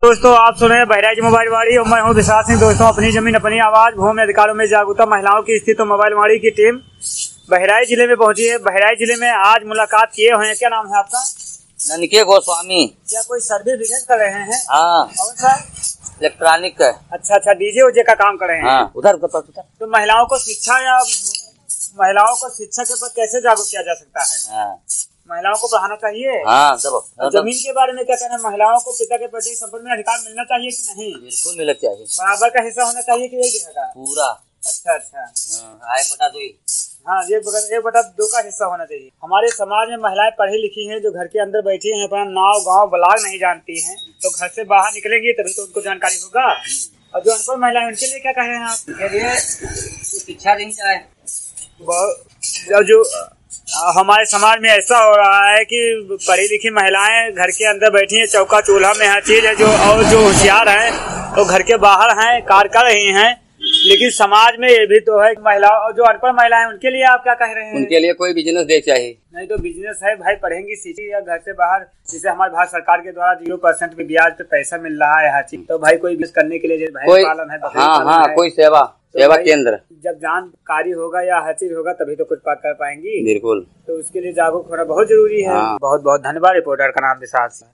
दोस्तों आप सुन रहे हैं बहराइच मोबाइल वाड़ी और मैं हूं विशाल सिंह। दोस्तों अपनी जमीन अपनी आवाज, भूमि अधिकारों में जागरूकता, महिलाओं की स्थिति तो मोबाइल वाड़ी की टीम बहराइच जिले में पहुंची है। बहराइच जिले में आज मुलाकात किए हुए हैं। क्या नाम है आपका? ननिके गोस्वामी। क्या कोई सर्विस बिजनेस कर रहे हैं? हाँ, कौन सा? इलेक्ट्रॉनिक का। अच्छा, डीजे उजे का काम कर रहे हैं। हाँ, उधर उधर उधर। तो महिलाओं को शिक्षा के प्रति कैसे जागरूक किया जा सकता है? हाँ, महिलाओं को पढ़ाना चाहिए। हाँ, और जमीन के बारे में क्या कहना है? महिलाओं को पिता के प्रति संपत्ति में अधिकार मिलना चाहिए कि नहीं? बिल्कुल मिलना चाहिए। बराबर का हिस्सा होना चाहिए कि एक जगह का? पूरा। अच्छा। एक बटा दो। हाँ, 1/2 का हिस्सा होना चाहिए। हमारे समाज में महिलाएं पढ़ी लिखी हैं जो घर के अंदर बैठी हैं, अपना नाव गांव ब्लाग नहीं जानती हैं, तो घर से बाहर निकलेंगी तभी तो उनको जानकारी होगा। और जो अनपढ़ महिलाएं उनके लिए क्या कह रहे हैं आप? उनके लिए शिक्षा दी जाए। जो हमारे समाज में ऐसा हो रहा है कि पढ़ी लिखी महिलाएं घर के अंदर बैठी हैं, चौका चूल्हा में हर चीज है, जो होशियार हैं तो घर के बाहर हैं, कार्य कर रही हैं। लेकिन समाज में ये भी तो है महिलाओं और जो अनपढ़ महिलाएं उनके लिए आप क्या कह रहे हैं? उनके लिए कोई बिजनेस दे चाहिए। नहीं तो बिजनेस है भाई, पढ़ेंगी सीखी या घर से बाहर, जिसे हमारे भारत सरकार के द्वारा 0% पे ब्याज पे पैसा मिल रहा है हर चीज, तो भाई कोई बिजनेस करने के लिए भैंस पालन है, बकरी पालन है, कोई सेवा केंद्र। जब जानकारी होगा या हर चीज होगा तभी तो कुछ बात कर पाएंगी। बिल्कुल। तो उसके लिए जागरूक होना बहुत जरूरी है। बहुत बहुत धन्यवाद। रिपोर्टर का नाम विशाल सिंह।